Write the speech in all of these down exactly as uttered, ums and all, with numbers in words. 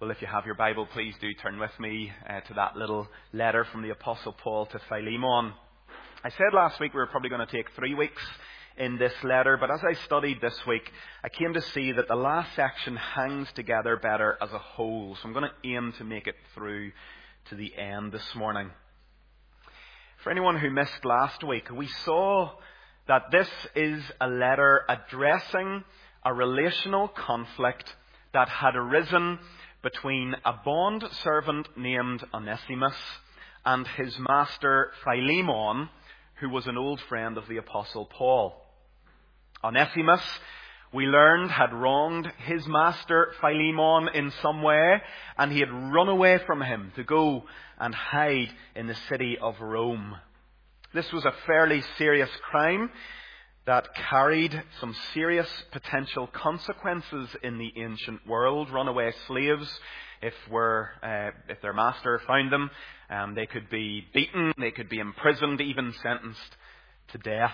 Well, if you have your Bible, please do turn with me uh, to that little letter from the Apostle Paul to Philemon. I said last week we were probably going to take three weeks in this letter, but as I studied this week, I came to see that the last section hangs together better as a whole. So I'm going to aim to make it through to the end this morning. For anyone who missed last week, we saw that this is a letter addressing a relational conflict that had arisen between a bond servant named Onesimus and his master Philemon, who was an old friend of the Apostle Paul. Onesimus, we learned, had wronged his master Philemon in some way, and he had run away from him to go and hide in the city of Rome. This was a fairly serious crime that carried some serious potential consequences in the ancient world. Runaway slaves, if were uh, if their master found them, um, they could be beaten, they could be imprisoned, even sentenced to death.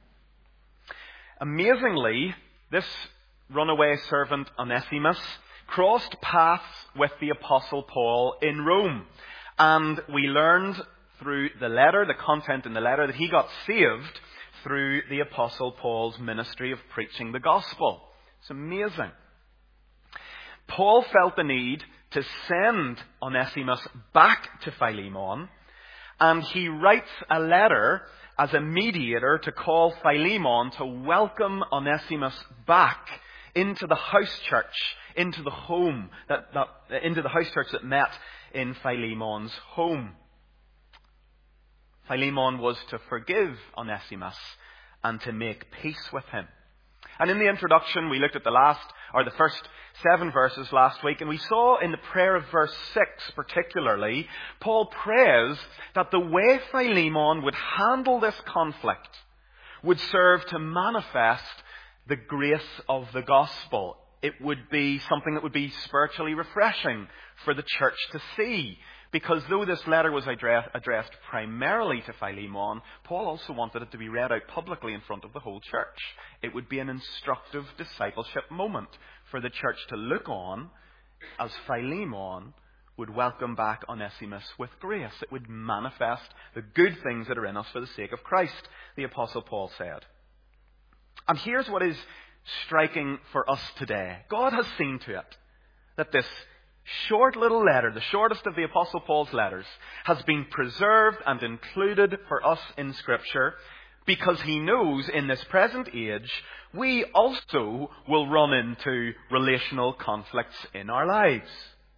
Amazingly, this runaway servant Onesimus crossed paths with the Apostle Paul in Rome. And we learned through the letter, the content in the letter, that he got saved through the Apostle Paul's ministry of preaching the gospel. It's amazing. Paul felt the need to send Onesimus back to Philemon, and he writes a letter as a mediator to call Philemon to welcome Onesimus back into the house church, into the home, that, that into the house church that met in Philemon's home. Philemon was to forgive Onesimus and to make peace with him. And in the introduction, we looked at the last, or the first seven verses last week, and we saw in the prayer of verse six particularly, Paul prays that the way Philemon would handle this conflict would serve to manifest the grace of the gospel. It would be something that would be spiritually refreshing for the church to see. Because though this letter was address, addressed primarily to Philemon, Paul also wanted it to be read out publicly in front of the whole church. It would be an instructive discipleship moment for the church to look on as Philemon would welcome back Onesimus with grace. It would manifest the good things that are in us for the sake of Christ, the Apostle Paul said. And here's what is striking for us today. God has seen to it that this short little letter, the shortest of the Apostle Paul's letters, has been preserved and included for us in Scripture because he knows in this present age we also will run into relational conflicts in our lives.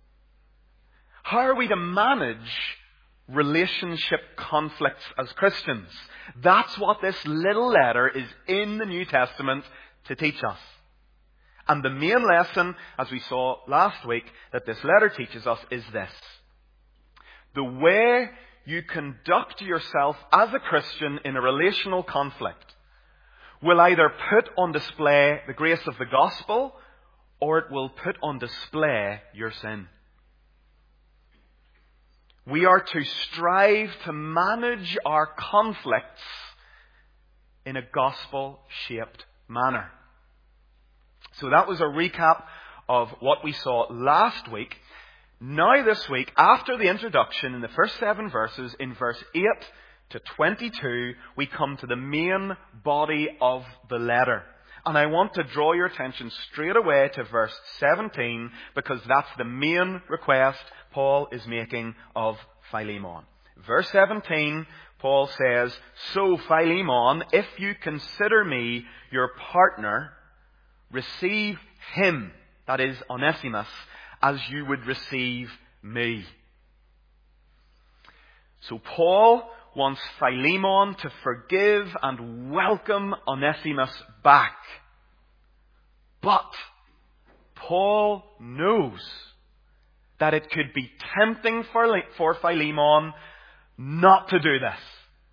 How are we to manage relationship conflicts as Christians? That's what this little letter is in the New Testament to teach us. And the main lesson, as we saw last week, that this letter teaches us is this. The way you conduct yourself as a Christian in a relational conflict will either put on display the grace of the gospel or it will put on display your sin. We are to strive to manage our conflicts in a gospel-shaped manner. So that was a recap of what we saw last week. Now this week, after the introduction in the first seven verses, in verse eight to twenty-two, we come to the main body of the letter. And I want to draw your attention straight away to verse seventeen, because that's the main request Paul is making of Philemon. Verse seventeen, Paul says, "So Philemon, if you consider me your partner, receive him," that is Onesimus, "as you would receive me." So Paul wants Philemon to forgive and welcome Onesimus back. But Paul knows that it could be tempting for, for Philemon not to do this.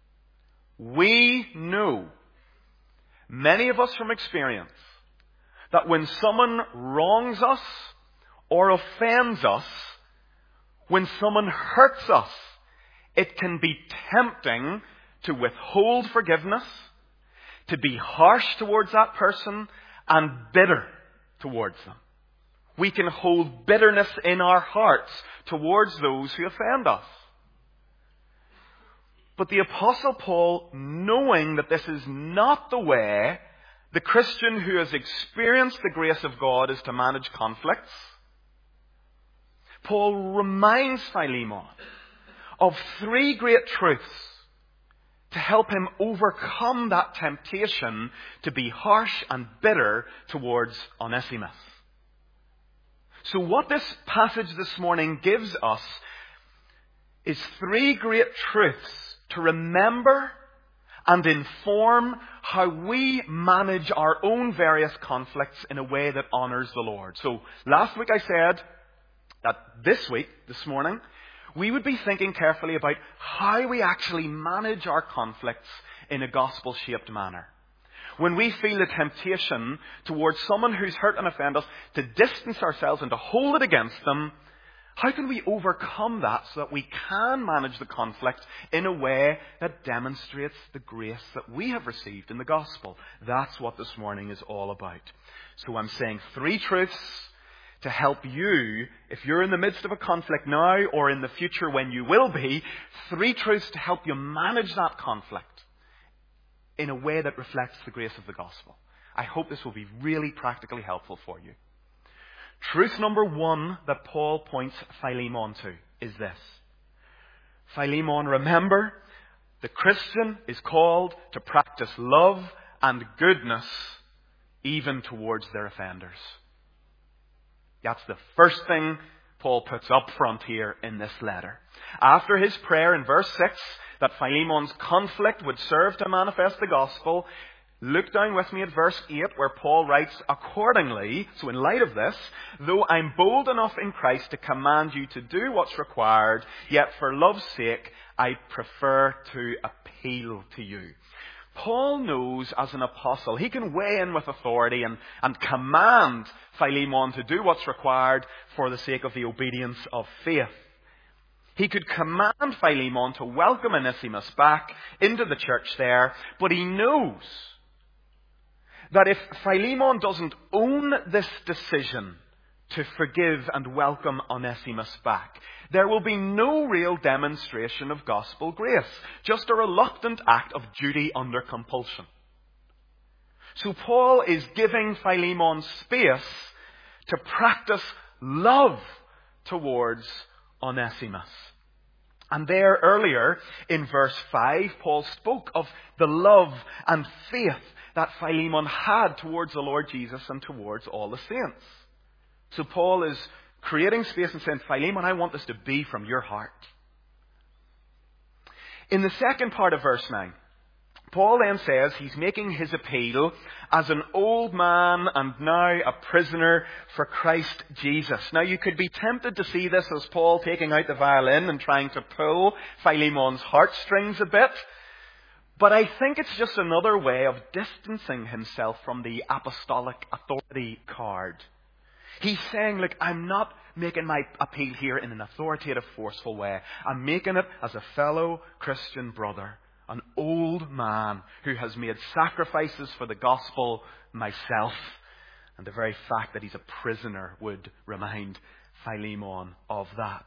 We know, many of us from experience, that when someone wrongs us or offends us, when someone hurts us, it can be tempting to withhold forgiveness, to be harsh towards that person, and bitter towards them. We can hold bitterness in our hearts towards those who offend us. But the Apostle Paul, knowing that this is not the way the Christian who has experienced the grace of God is to manage conflicts, Paul reminds Philemon of three great truths to help him overcome that temptation to be harsh and bitter towards Onesimus. So what this passage this morning gives us is three great truths to remember and inform how we manage our own various conflicts in a way that honours the Lord. So last week I said that this week, this morning, we would be thinking carefully about how we actually manage our conflicts in a gospel-shaped manner. When we feel the temptation towards someone who's hurt and offended us to distance ourselves and to hold it against them, how can we overcome that so that we can manage the conflict in a way that demonstrates the grace that we have received in the gospel? That's what this morning is all about. So I'm saying three truths to help you, if you're in the midst of a conflict now or in the future when you will be, three truths to help you manage that conflict in a way that reflects the grace of the gospel. I hope this will be really practically helpful for you. Truth number one that Paul points Philemon to is this. Philemon, remember, the Christian is called to practice love and goodness even towards their offenders. That's the first thing Paul puts up front here in this letter. After his prayer in verse six that Philemon's conflict would serve to manifest the gospel, look down with me at verse eight where Paul writes, accordingly, so in light of this, though I'm bold enough in Christ to command you to do what's required, yet for love's sake I prefer to appeal to you. Paul knows as an apostle, he can weigh in with authority and, and command Philemon to do what's required for the sake of the obedience of faith. He could command Philemon to welcome Onesimus back into the church there, but he knows that if Philemon doesn't own this decision to forgive and welcome Onesimus back, there will be no real demonstration of gospel grace, just a reluctant act of duty under compulsion. So Paul is giving Philemon space to practice love towards Onesimus. And there earlier in verse five, Paul spoke of the love and faith that Philemon had towards the Lord Jesus and towards all the saints. So Paul is creating space and saying, Philemon, I want this to be from your heart. In the second part of verse nine, Paul then says he's making his appeal as an old man and now a prisoner for Christ Jesus. Now you could be tempted to see this as Paul taking out the violin and trying to pull Philemon's heartstrings a bit. But I think it's just another way of distancing himself from the apostolic authority card. He's saying, look, I'm not making my appeal here in an authoritative, forceful way. I'm making it as a fellow Christian brother, an old man who has made sacrifices for the gospel myself. And the very fact that he's a prisoner would remind Philemon of that.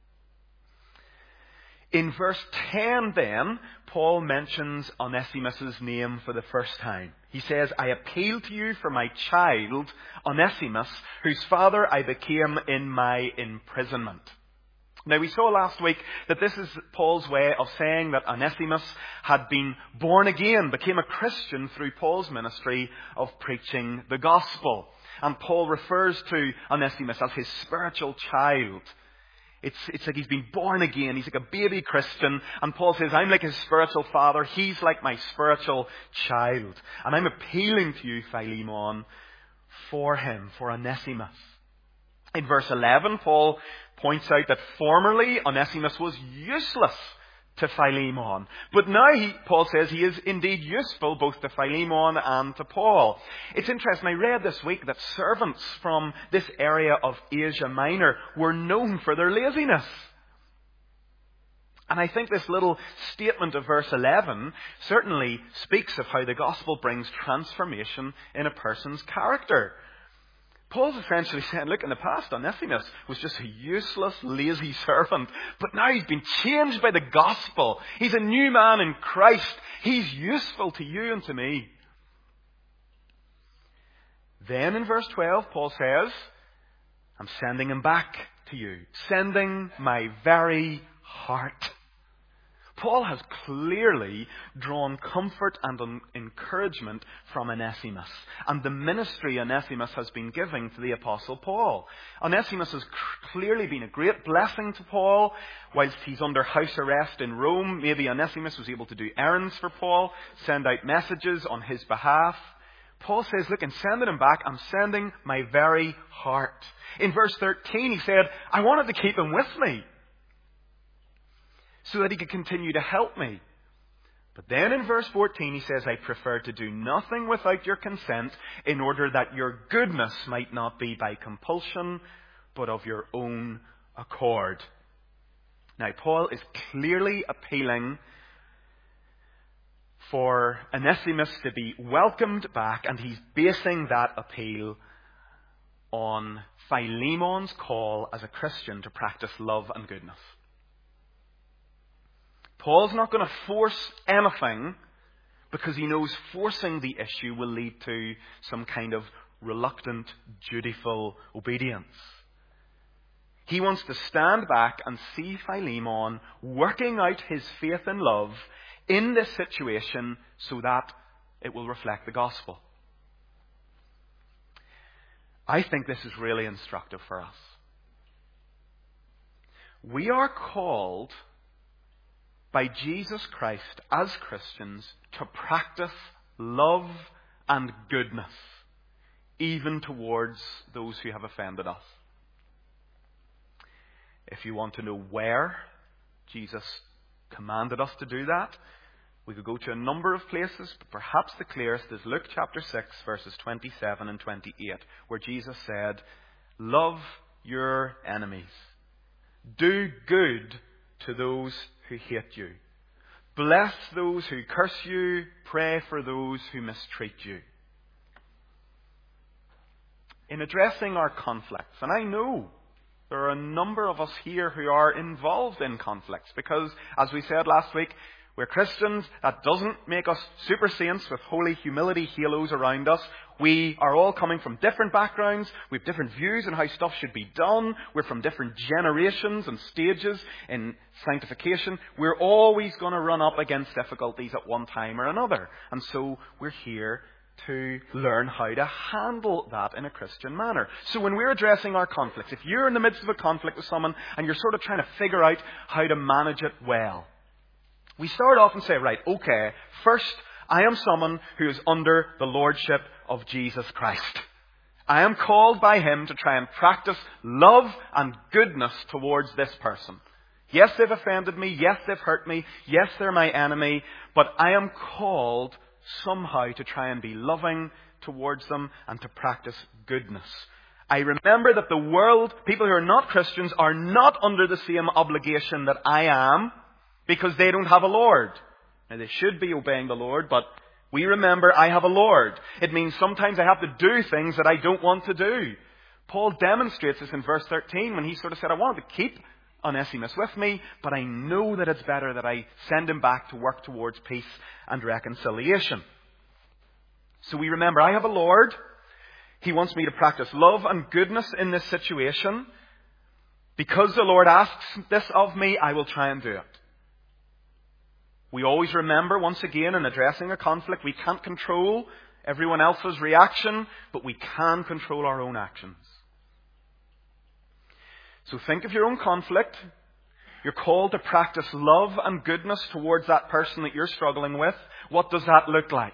In verse ten then, Paul mentions Onesimus' name for the first time. He says, I appeal to you for my child, Onesimus, whose father I became in my imprisonment. Now we saw last week that this is Paul's way of saying that Onesimus had been born again, became a Christian through Paul's ministry of preaching the gospel. And Paul refers to Onesimus as his spiritual child. It's, it's like he's been born again. He's like a baby Christian. And Paul says, I'm like his spiritual father. He's like my spiritual child. And I'm appealing to you, Philemon, for him, for Onesimus. In verse eleven, Paul points out that formerly Onesimus was useless to Philemon. But now, he, Paul says, he is indeed useful both to Philemon and to Paul. It's interesting, I read this week that servants from this area of Asia Minor were known for their laziness. And I think this little statement of verse eleven certainly speaks of how the gospel brings transformation in a person's character. Paul's essentially saying, look, in the past, Onesimus was just a useless, lazy servant. But now he's been changed by the gospel. He's a new man in Christ. He's useful to you and to me. Then in verse twelve, Paul says, I'm sending him back to you. Sending my very heart. Paul has clearly drawn comfort and encouragement from Onesimus and the ministry Onesimus has been giving to the Apostle Paul. Onesimus has clearly been a great blessing to Paul whilst he's under house arrest in Rome. Maybe Onesimus was able to do errands for Paul, send out messages on his behalf. Paul says, look, in sending him back, I'm sending my very heart. In verse thirteen, he said, I wanted to keep him with me, so that he could continue to help me. But then in verse fourteen he says, I prefer to do nothing without your consent, in order that your goodness might not be by compulsion, but of your own accord. Now Paul is clearly appealing for Onesimus to be welcomed back, and he's basing that appeal on Philemon's call as a Christian to practice love and goodness. Paul's not going to force anything because he knows forcing the issue will lead to some kind of reluctant, dutiful obedience. He wants to stand back and see Philemon working out his faith and love in this situation so that it will reflect the gospel. I think this is really instructive for us. We are called by Jesus Christ as Christians to practice love and goodness, even towards those who have offended us. If you want to know where Jesus commanded us to do that, we could go to a number of places, but perhaps the clearest is Luke chapter six, verses twenty-seven and twenty-eight, where Jesus said, love your enemies. Do good to those who hate you. Bless those who curse you. Pray for those who mistreat you. In addressing our conflicts, and I know there are a number of us here who are involved in conflicts because, as we said last week, we're Christians. That doesn't make us super saints with holy humility halos around us. We are all coming from different backgrounds. We have different views on how stuff should be done. We're from different generations and stages in sanctification. We're always going to run up against difficulties at one time or another. And so we're here to learn how to handle that in a Christian manner. So when we're addressing our conflicts, if you're in the midst of a conflict with someone and you're sort of trying to figure out how to manage it well, we start off and say, right, okay, first, I am someone who is under the lordship of Jesus Christ. I am called by Him to try and practice love and goodness towards this person. Yes, they've offended me. Yes, they've hurt me. Yes, they're my enemy. But I am called somehow to try and be loving towards them and to practice goodness. I remember that the world, people who are not Christians, are not under the same obligation that I am, because they don't have a Lord. Now, they should be obeying the Lord, but we remember I have a Lord. It means sometimes I have to do things that I don't want to do. Paul demonstrates this in verse thirteen when he sort of said, I wanted to keep Onesimus with me, but I know that it's better that I send him back to work towards peace and reconciliation. So we remember I have a Lord. He wants me to practice love and goodness in this situation. Because the Lord asks this of me, I will try and do it. We always remember, once again, in addressing a conflict, we can't control everyone else's reaction, but we can control our own actions. So think of your own conflict. You're called to practice love and goodness towards that person that you're struggling with. What does that look like?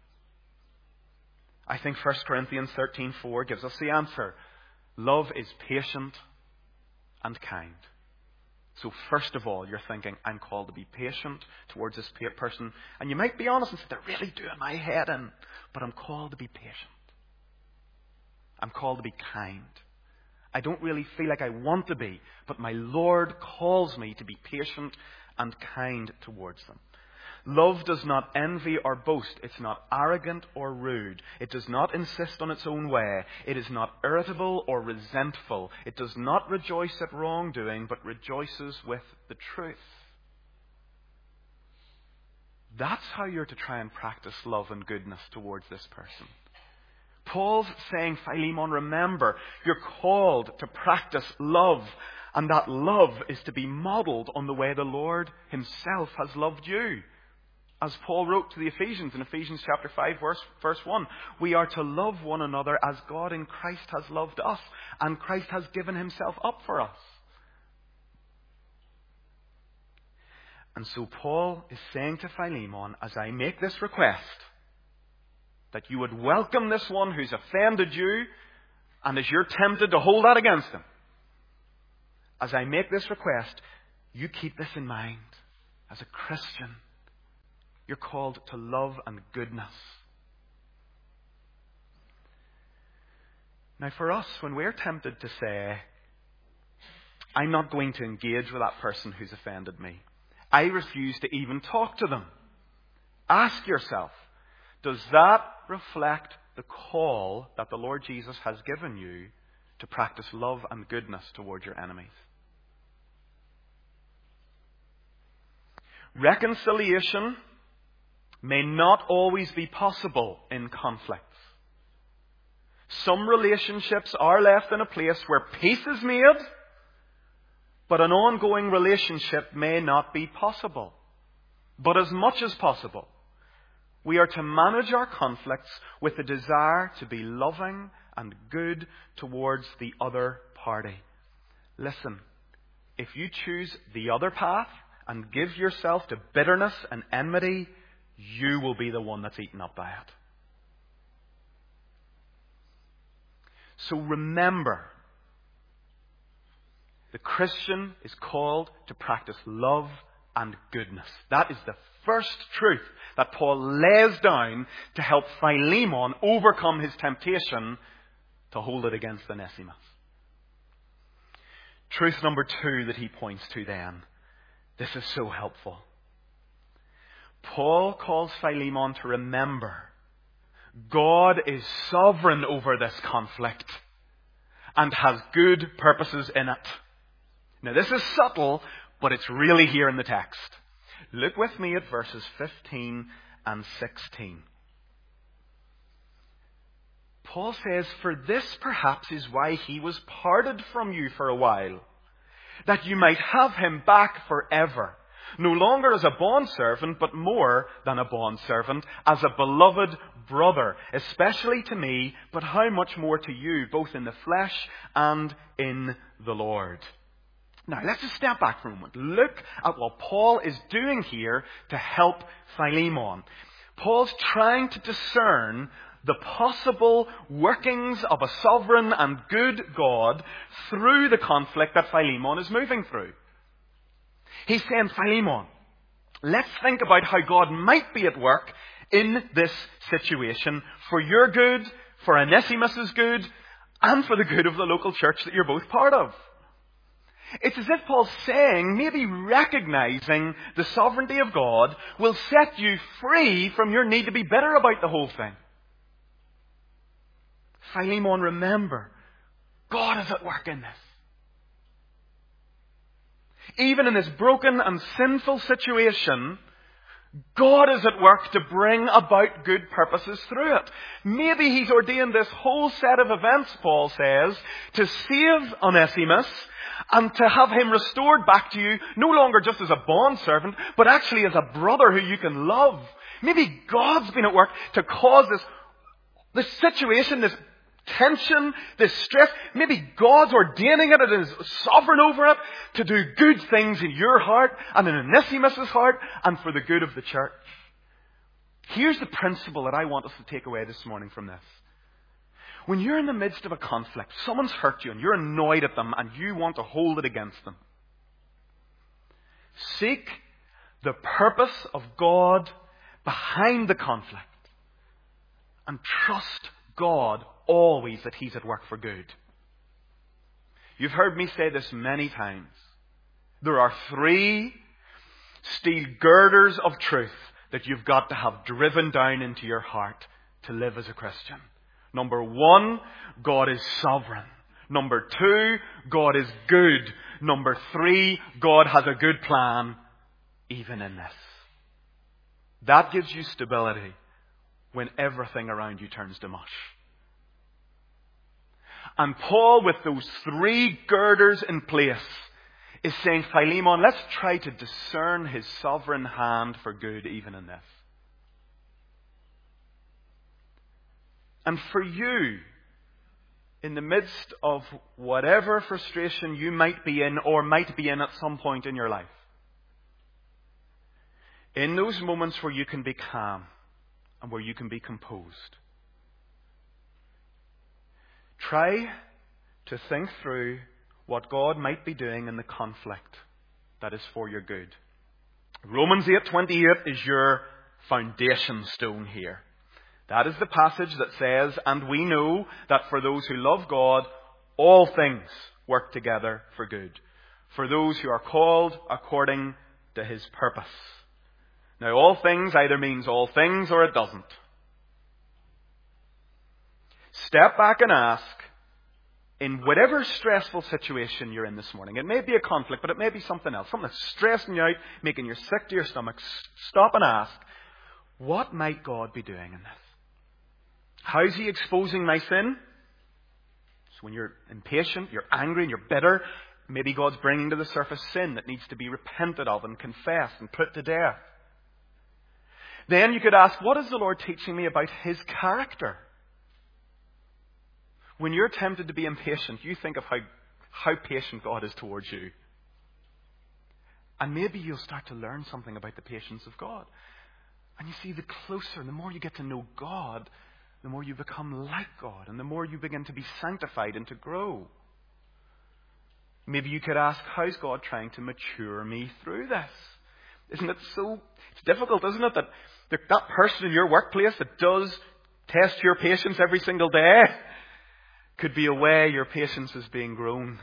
I think First Corinthians thirteen four gives us the answer. Love is patient and kind. So first of all, you're thinking, I'm called to be patient towards this person. And you might be honest and say, they're really doing my head in. But I'm called to be patient. I'm called to be kind. I don't really feel like I want to be, but my Lord calls me to be patient and kind towards them. Love does not envy or boast. It's not arrogant or rude. It does not insist on its own way. It is not irritable or resentful. It does not rejoice at wrongdoing, but rejoices with the truth. That's how you're to try and practice love and goodness towards this person. Paul's saying, Philemon, remember, you're called to practice love. And that love is to be modelled on the way the Lord himself has loved you. As Paul wrote to the Ephesians in Ephesians chapter five, verse, verse one, we are to love one another as God in Christ has loved us, and Christ has given himself up for us. And so Paul is saying to Philemon, as I make this request, that you would welcome this one who's offended you, and as you're tempted to hold that against him, as I make this request, you keep this in mind. As a Christian, you're called to love and goodness. Now for us, when we're tempted to say, I'm not going to engage with that person who's offended me, I refuse to even talk to them, ask yourself, does that reflect the call that the Lord Jesus has given you to practice love and goodness towards your enemies? Reconciliation may not always be possible in conflicts. Some relationships are left in a place where peace is made, but an ongoing relationship may not be possible. But as much as possible, we are to manage our conflicts with a desire to be loving and good towards the other party. Listen, if you choose the other path and give yourself to bitterness and enmity, you will be the one that's eaten up by it. So remember, the Christian is called to practice love and goodness. That is the first truth that Paul lays down to help Philemon overcome his temptation to hold it against Onesimus. Truth number two that he points to then. This is so helpful. Paul calls Philemon to remember God is sovereign over this conflict and has good purposes in it. Now this is subtle, but it's really here in the text. Look with me at verses fifteen and sixteen. Paul says, for this perhaps is why he was parted from you for a while, that you might have him back forever, no longer as a bondservant, but more than a bondservant, as a beloved brother, especially to me, but how much more to you, both in the flesh and in the Lord. Now, let's just step back for a moment. Look at what Paul is doing here to help Philemon. Paul's trying to discern the possible workings of a sovereign and good God through the conflict that Philemon is moving through. He's saying, Philemon, let's think about how God might be at work in this situation for your good, for Onesimus' good, and for the good of the local church that you're both part of. It's as if Paul's saying, maybe recognizing the sovereignty of God will set you free from your need to be bitter about the whole thing. Philemon, remember, God is at work in this. Even in this broken and sinful situation, God is at work to bring about good purposes through it. Maybe He's ordained this whole set of events, Paul says, to save Onesimus and to have him restored back to you, no longer just as a bondservant, but actually as a brother who you can love. Maybe God's been at work to cause this, this situation, this tension, this stress. Maybe God's ordaining it and is sovereign over it to do good things in your heart and in Onesimus' heart and for the good of the church. Here's the principle that I want us to take away this morning from this. When you're in the midst of a conflict, someone's hurt you and you're annoyed at them and you want to hold it against them, seek the purpose of God behind the conflict and trust God always that He's at work for good. You've heard me say this many times. There are three steel girders of truth that you've got to have driven down into your heart to live as a Christian. Number one, God is sovereign. Number two, God is good. Number three, God has a good plan even in this. That gives you stability when everything around you turns to mush. And Paul, with those three girders in place, is saying, Philemon, let's try to discern his sovereign hand for good even in this. And for you, in the midst of whatever frustration you might be in or might be in at some point in your life, in those moments where you can be calm and where you can be composed, try to think through what God might be doing in the conflict that is for your good. Romans eight twenty-eight is your foundation stone here. That is the passage that says, and we know that for those who love God, all things work together for good, for those who are called according to his purpose. Now, all things either means all things or it doesn't. Step back and ask, in whatever stressful situation you're in this morning, it may be a conflict, but it may be something else, something that's stressing you out, making you sick to your stomach. Stop and ask, what might God be doing in this? How is he exposing my sin? So when you're impatient, you're angry and you're bitter, maybe God's bringing to the surface sin that needs to be repented of and confessed and put to death. Then you could ask, what is the Lord teaching me about his character? When you're tempted to be impatient, you think of how, how patient God is towards you. And maybe you'll start to learn something about the patience of God. And you see, the closer and the more you get to know God, the more you become like God, and the more you begin to be sanctified and to grow. Maybe you could ask, how's God trying to mature me through this? Isn't it so it's difficult, isn't it, that the, that person in your workplace that does test your patience every single day could be a way your patience is being grown.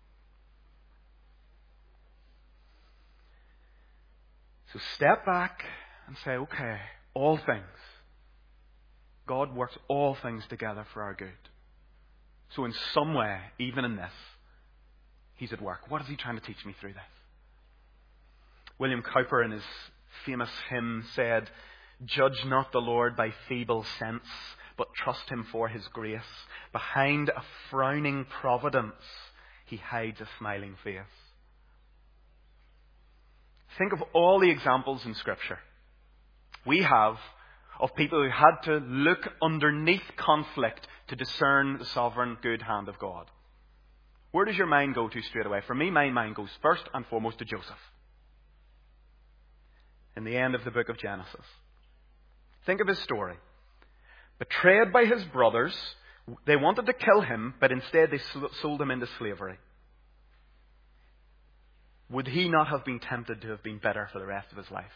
So step back and say, okay, all things. God works all things together for our good. So in some way, even in this, he's at work. What is he trying to teach me through this? William Cowper in his famous hymn said, judge not the Lord by feeble sense, but trust him for his grace. Behind a frowning providence, he hides a smiling face. Think of all the examples in Scripture we have of people who had to look underneath conflict to discern the sovereign good hand of God. Where does your mind go to straight away? For me, my mind goes first and foremost to Joseph. In the end of the book of Genesis. Think of his story. Betrayed by his brothers, they wanted to kill him, but instead they sold him into slavery. Would he not have been tempted to have been bitter for the rest of his life?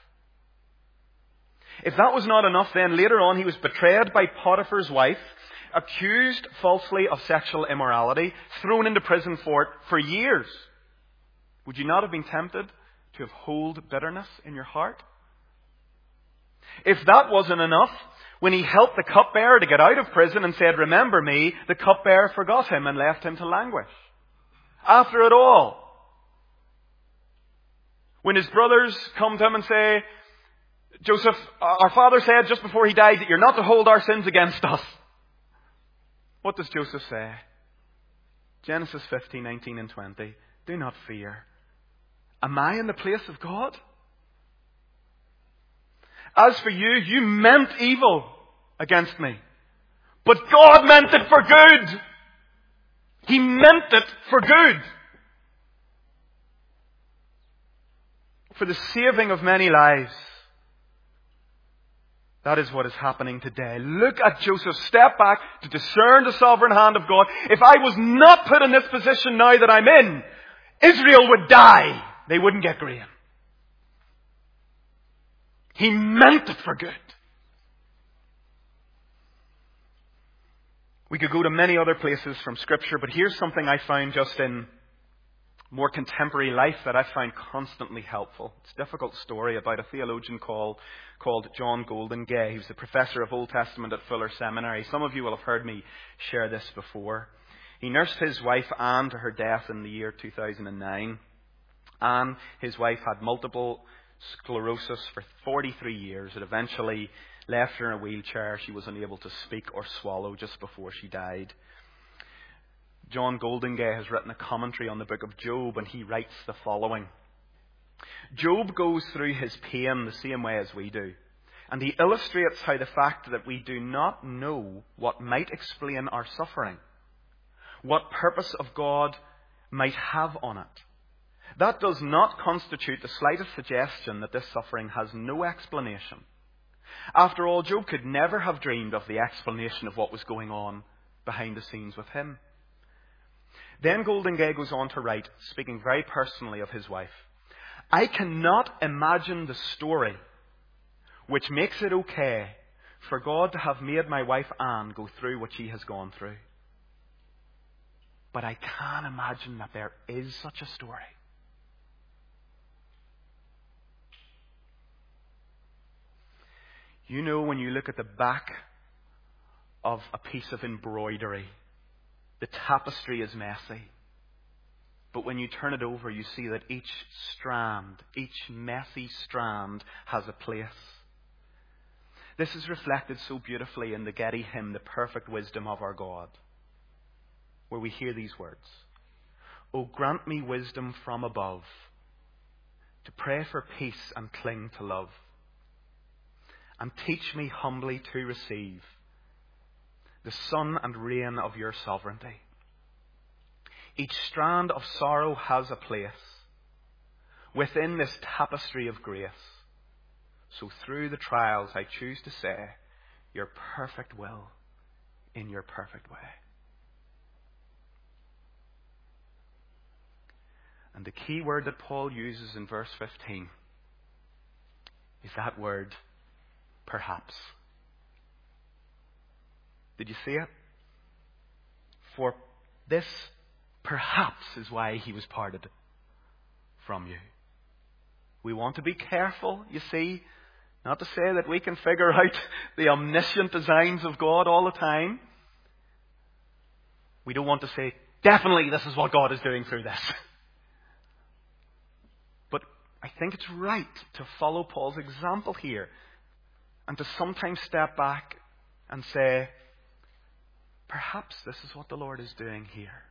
If that was not enough, then later on he was betrayed by Potiphar's wife, accused falsely of sexual immorality, thrown into prison for it for years. Would you not have been tempted to have hold bitterness in your heart? If that wasn't enough, when he helped the cupbearer to get out of prison and said, remember me, the cupbearer forgot him and left him to languish. After it all, when his brothers come to him and say, Joseph, our father said just before he died that you're not to hold our sins against us. What does Joseph say? Genesis fifteen, nineteen and twenty. Do not fear. Am I in the place of God? As for you, you meant evil against me. But God meant it for good. He meant it for good. For the saving of many lives. That is what is happening today. Look at Joseph. Step back to discern the sovereign hand of God. If I was not put in this position now that I'm in, Israel would die. They wouldn't get grain. He meant it for good. We could go to many other places from Scripture, but here's something I found just in more contemporary life that I find constantly helpful. It's a difficult story about a theologian called, called John Goldingay, who's the professor of Old Testament at Fuller Seminary. Some of you will have heard me share this before. He nursed his wife Anne to her death in the year two thousand nine. Anne, his wife, had multiple sclerosis for forty-three years. It eventually left her in a wheelchair. She was unable to speak or swallow just before she died. John Goldingay has written a commentary on the book of Job, and he writes the following. Job goes through his pain the same way as we do, and he illustrates how the fact that we do not know what might explain our suffering, what purpose of God might have on it, that does not constitute the slightest suggestion that this suffering has no explanation. After all, Job could never have dreamed of the explanation of what was going on behind the scenes with him. Then Goldingay goes on to write, speaking very personally of his wife, I cannot imagine the story which makes it okay for God to have made my wife Anne go through what she has gone through. But I can imagine that there is such a story. You know, when you look at the back of a piece of embroidery, the tapestry is messy. But when you turn it over, you see that each strand, each messy strand has a place. This is reflected so beautifully in the Getty hymn, The Perfect Wisdom of Our God, where we hear these words. O grant me wisdom from above, to pray for peace and cling to love. And teach me humbly to receive the sun and rain of your sovereignty. Each strand of sorrow has a place within this tapestry of grace. So through the trials I choose to say, your perfect will in your perfect way. And the key word that Paul uses in verse fifteen is that word, perhaps. Did you see it? For this perhaps is why he was parted from you. We want to be careful, you see, not to say that we can figure out the omniscient designs of God all the time. We don't want to say, definitely this is what God is doing through this. But I think it's right to follow Paul's example here and to sometimes step back and say, perhaps this is what the Lord is doing here.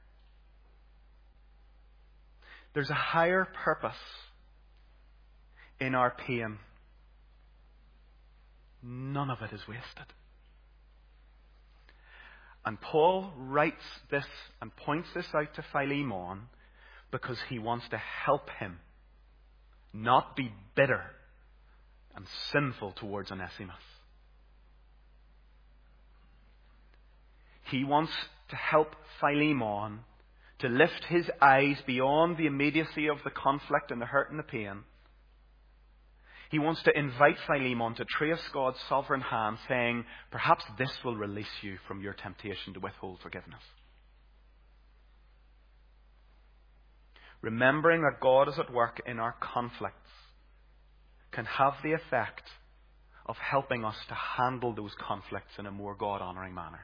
There's a higher purpose in our pain. None of it is wasted. And Paul writes this and points this out to Philemon because he wants to help him not be bitter and sinful towards Onesimus. He wants to help Philemon to lift his eyes beyond the immediacy of the conflict and the hurt and the pain. He wants to invite Philemon to trace God's sovereign hand, saying, perhaps this will release you from your temptation to withhold forgiveness. Remembering that God is at work in our conflicts can have the effect of helping us to handle those conflicts in a more God-honouring manner.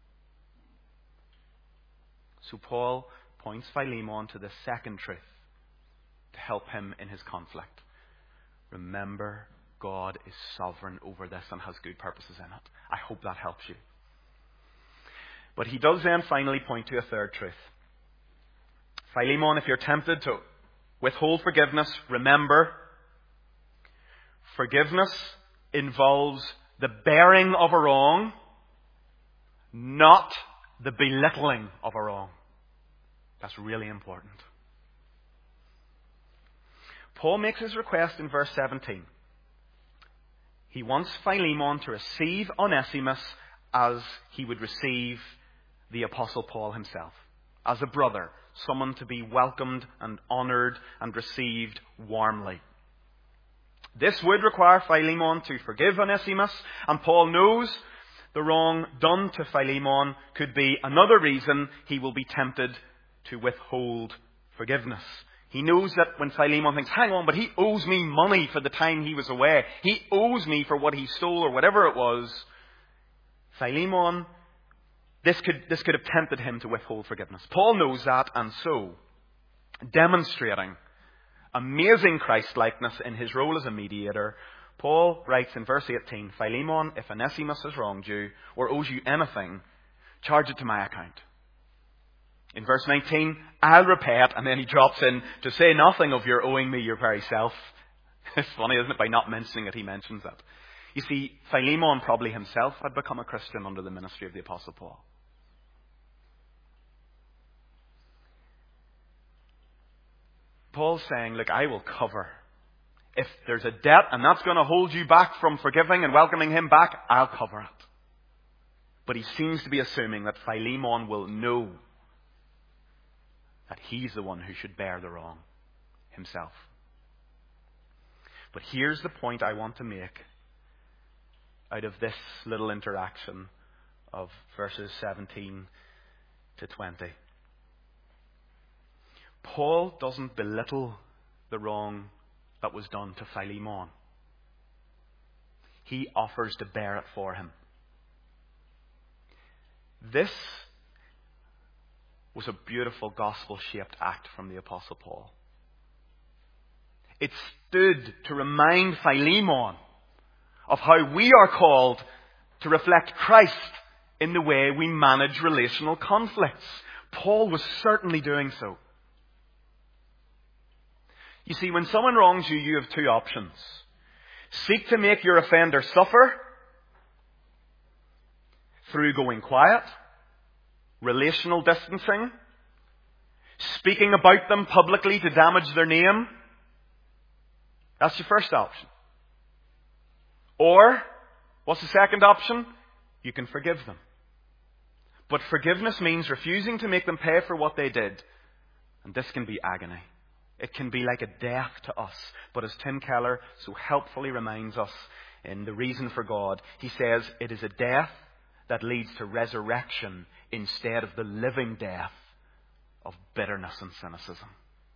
So Paul points Philemon to the second truth to help him in his conflict. Remember, God is sovereign over this and has good purposes in it. I hope that helps you. But he does then finally point to a third truth. Philemon, if you're tempted to withhold forgiveness, remember, forgiveness involves the bearing of a wrong, not the belittling of a wrong. That's really important. Paul makes his request in verse seventeen. He wants Philemon to receive Onesimus as he would receive the Apostle Paul himself, as a brother, someone to be welcomed and honoured and received warmly. This would require Philemon to forgive Onesimus, and Paul knows the wrong done to Philemon could be another reason he will be tempted to withhold forgiveness. He knows that when Philemon thinks, hang on, but he owes me money for the time he was away. He owes me for what he stole or whatever it was. Philemon, this could, this could have tempted him to withhold forgiveness. Paul knows that, and so, demonstrating amazing Christ-likeness in his role as a mediator, Paul writes in verse eighteen, Philemon, if Onesimus has wronged you or owes you anything, charge it to my account. In verse nineteen, I'll repay it, and then he drops in, to say nothing of your owing me your very self. It's funny, isn't it? By not mentioning it, he mentions it. You see, Philemon probably himself had become a Christian under the ministry of the Apostle Paul. Paul's saying, look, I will cover. If there's a debt and that's going to hold you back from forgiving and welcoming him back, I'll cover it. But he seems to be assuming that Philemon will know that he's the one who should bear the wrong himself. But here's the point I want to make out of this little interaction of verses seventeen to twenty. Paul doesn't belittle the wrong that was done to Philemon. He offers to bear it for him. This was a beautiful gospel-shaped act from the Apostle Paul. It stood to remind Philemon of how we are called to reflect Christ in the way we manage relational conflicts. Paul was certainly doing so. You see, when someone wrongs you, you have two options. Seek to make your offender suffer through going quiet, relational distancing, speaking about them publicly to damage their name. That's your first option. Or, what's the second option? You can forgive them. But forgiveness means refusing to make them pay for what they did. And this can be agony. It can be like a death to us. But as Tim Keller so helpfully reminds us in The Reason for God, he says it is a death that leads to resurrection instead of the living death of bitterness and cynicism.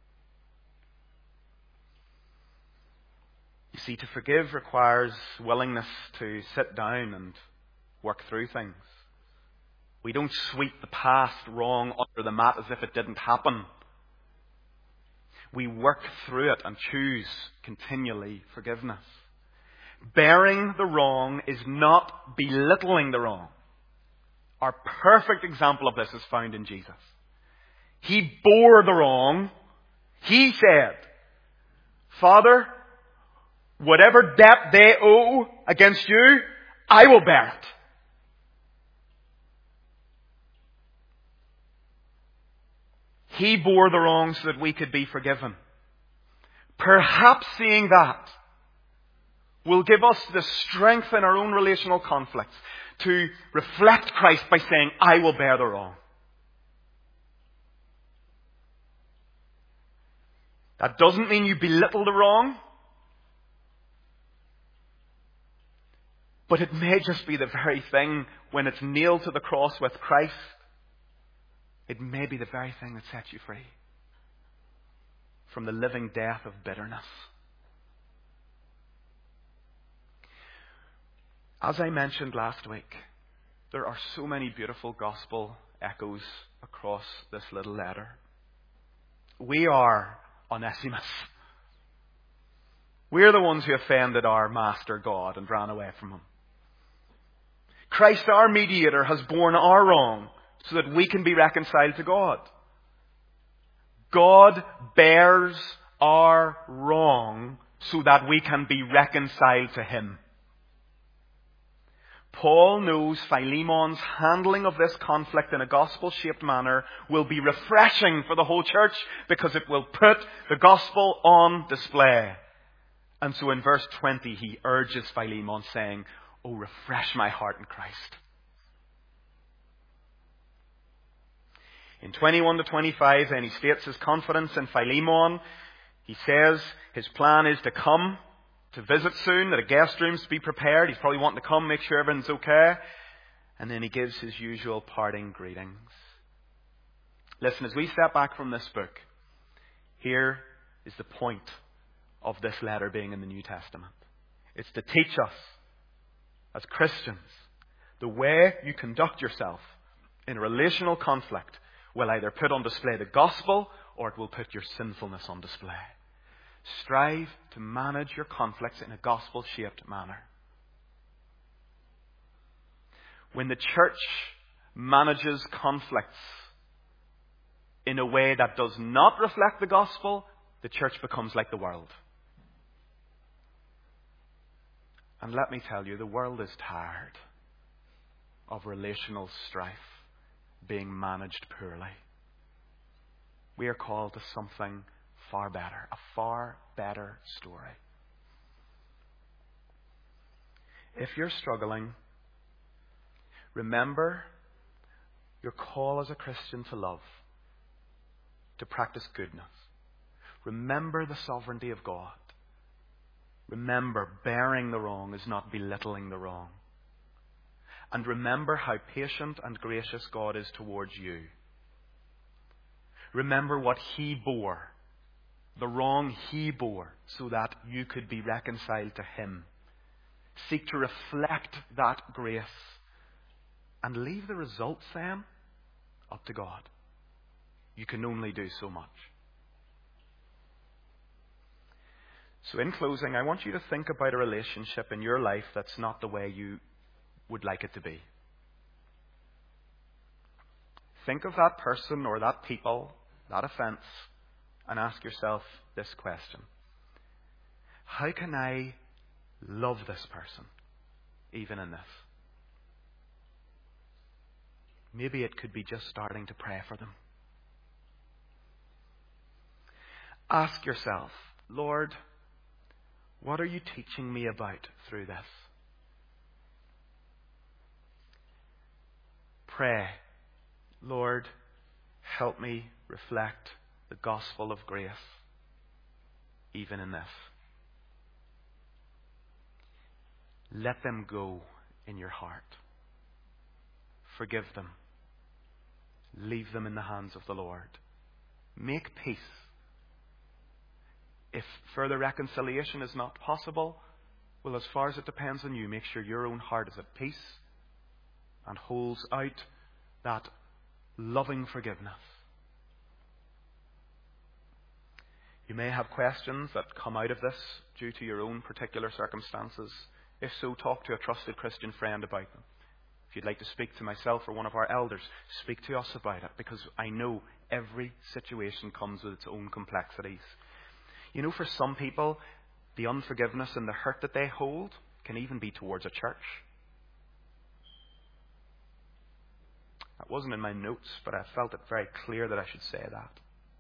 You see, to forgive requires willingness to sit down and work through things. We don't sweep the past wrong under the mat as if it didn't happen. We work through it and choose continually forgiveness. Bearing the wrong is not belittling the wrong. Our perfect example of this is found in Jesus. He bore the wrong. He said, Father, whatever debt they owe against you, I will bear it. He bore the wrong so that we could be forgiven. Perhaps seeing that will give us the strength in our own relational conflicts to reflect Christ by saying, I will bear the wrong. That doesn't mean you belittle the wrong. But it may just be the very thing when it's nailed to the cross with Christ. It may be the very thing that sets you free from the living death of bitterness. As I mentioned last week, there are so many beautiful gospel echoes across this little letter. We are Onesimus. We're the ones who offended our master God and ran away from him. Christ, our mediator, has borne our wrong so that we can be reconciled to God. God bears our wrong so that we can be reconciled to him. Paul knows Philemon's handling of this conflict in a gospel-shaped manner will be refreshing for the whole church because it will put the gospel on display. And so in verse twenty, he urges Philemon, saying, Oh, refresh my heart in Christ. In twenty-one to twenty-five, then he states his confidence in Philemon. He says his plan is to come to visit soon, that a guest room's to be prepared. He's probably wanting to come, make sure everything's okay. And then he gives his usual parting greetings. Listen, as we step back from this book, Here is the point of this letter being in the New Testament. It's to teach us, as Christians, the way you conduct yourself in a relational conflict will either put on display the gospel or it will put your sinfulness on display. Strive to manage your conflicts in a gospel-shaped manner. When the church manages conflicts in a way that does not reflect the gospel, the church becomes like the world. And let me tell you, the world is tired of relational strife being managed poorly. We are called to something far better, a far better story. If you're struggling, remember your call as a Christian to love, to practice goodness. Remember the sovereignty of God. Remember, bearing the wrong is not belittling the wrong. And remember how patient and gracious God is towards you. Remember what He bore, the wrong He bore, so that you could be reconciled to Him. Seek to reflect that grace and leave the results then up to God. You can only do so much. So in closing, I want you to think about a relationship in your life that's not the way you would like it to be. Think of that person or that people, that offence, and ask yourself this question. How can I love this person, even in this? Maybe it could be just starting to pray for them. Ask yourself, Lord, what are you teaching me about through this? Pray, Lord, help me reflect the gospel of grace, even in this. Let them go in your heart. Forgive them. Leave them in the hands of the Lord. Make peace. If further reconciliation is not possible, well, as far as it depends on you, make sure your own heart is at peace and holds out that loving forgiveness. You may have questions that come out of this due to your own particular circumstances. If so, talk to a trusted Christian friend about them. If you'd like to speak to myself or one of our elders, speak to us about it, because I know every situation comes with its own complexities. You know, for some people, the unforgiveness and the hurt that they hold can even be towards a church. That wasn't in my notes, but I felt it very clear that I should say that.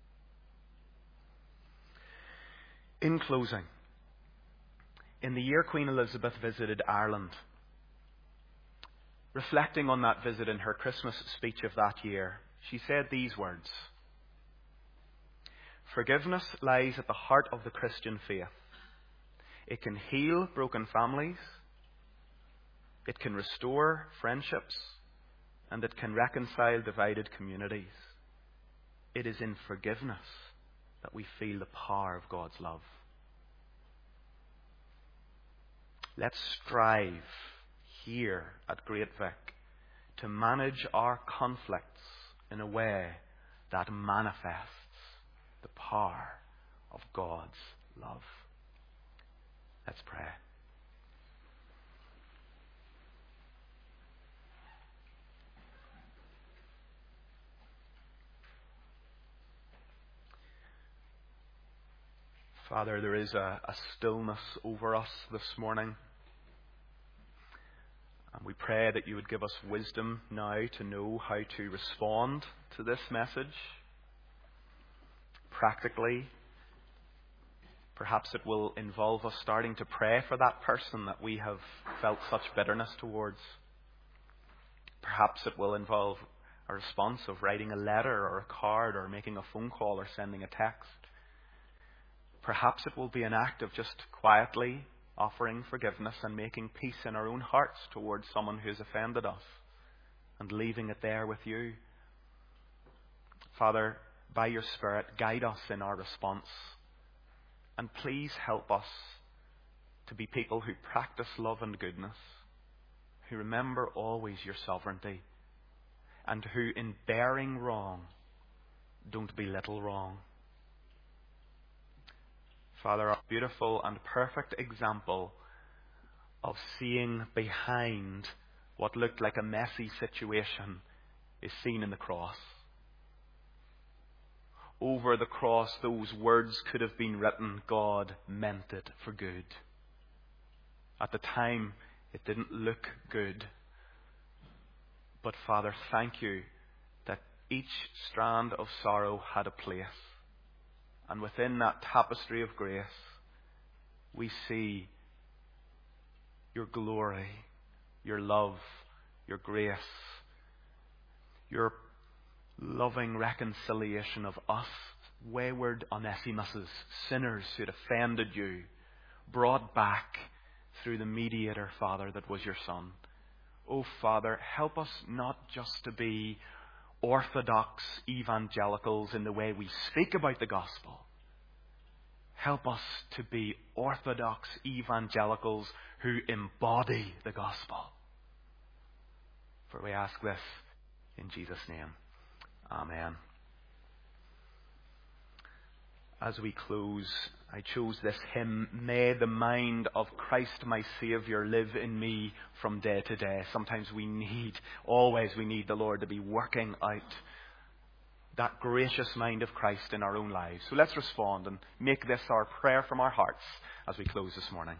In closing, in the year Queen Elizabeth visited Ireland, reflecting on that visit in her Christmas speech of that year, she said these words: "Forgiveness lies at the heart of the Christian faith. It can heal broken families, it can restore friendships, and it can reconcile divided communities. It is in forgiveness that we feel the power of God's love." Let's strive here at Great Vic to manage our conflicts in a way that manifests the power of God's love. Let's pray. Father, there is a, a stillness over us this morning. And we pray that you would give us wisdom now to know how to respond to this message. Practically, perhaps it will involve us starting to pray for that person that we have felt such bitterness towards. Perhaps it will involve a response of writing a letter or a card or making a phone call or sending a text. Perhaps it will be an act of just quietly offering forgiveness and making peace in our own hearts towards someone who has offended us and leaving it there with you. Father, by your Spirit, guide us in our response. And please help us to be people who practice love and goodness, who remember always your sovereignty, and who, in bearing wrong, don't belittle wrong. Father, a beautiful and perfect example of seeing behind what looked like a messy situation is seen in the cross. Over the cross, those words could have been written, God meant it for good. At the time, it didn't look good. But Father, thank you that each strand of sorrow had a place. And within that tapestry of grace, we see your glory, your love, your grace, your loving reconciliation of us, wayward Onesimuses, sinners who had offended you, brought back through the mediator, Father, that was your Son. Oh, Father, help us not just to be orthodox evangelicals in the way we speak about the gospel. Help us to be orthodox evangelicals who embody the gospel. For we ask this in Jesus' name. Amen. As we close, I chose this hymn, May the mind of Christ my Saviour live in me from day to day. Sometimes we need, always we need the Lord to be working out that gracious mind of Christ in our own lives. So let's respond and make this our prayer from our hearts as we close this morning.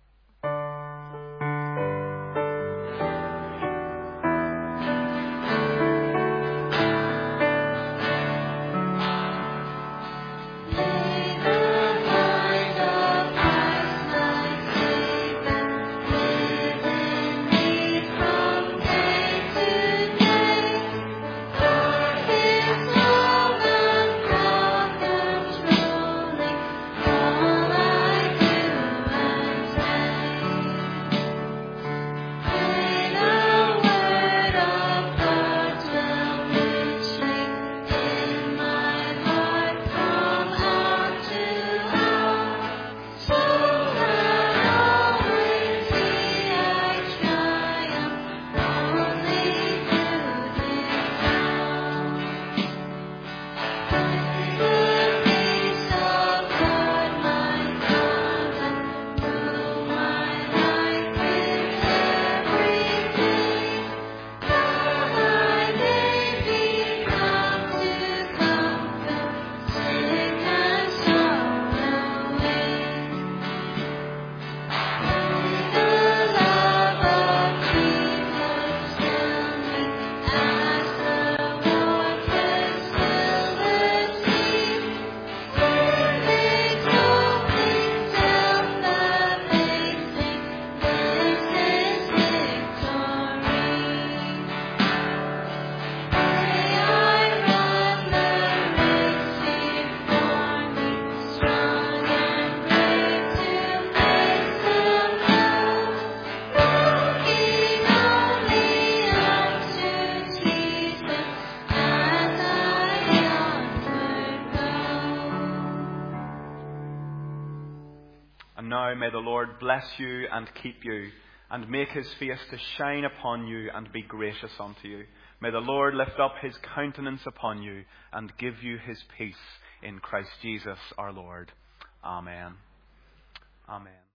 Now may the Lord bless you and keep you, and make his face to shine upon you and be gracious unto you. May the Lord lift up his countenance upon you and give you his peace in Christ Jesus our Lord. Amen. Amen.